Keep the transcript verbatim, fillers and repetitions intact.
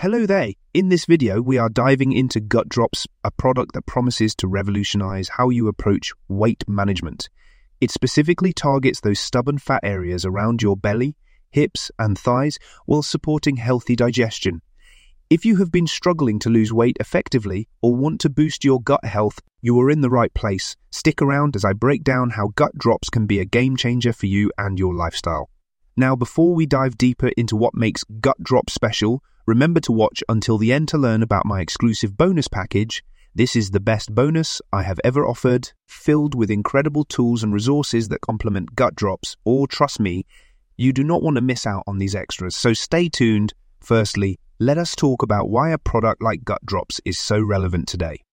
Hello there. In this video, we are diving into Gut Drops, a product that promises to revolutionize how you approach weight management. It specifically targets those stubborn fat areas around your belly, hips, and thighs while supporting healthy digestion. If you have been struggling to lose weight effectively or want to boost your gut health, you are in the right place. Stick around as I break down how Gut Drops can be a game changer for you and your lifestyle. Now, before we dive deeper into what makes Gut Drops special, remember to watch until the end to learn about my exclusive bonus package. This is the best bonus I have ever offered, filled with incredible tools and resources that complement Gut Drops, or trust me, you do not want to miss out on these extras, so stay tuned. Firstly, let us talk about why a product like Gut Drops is so relevant today.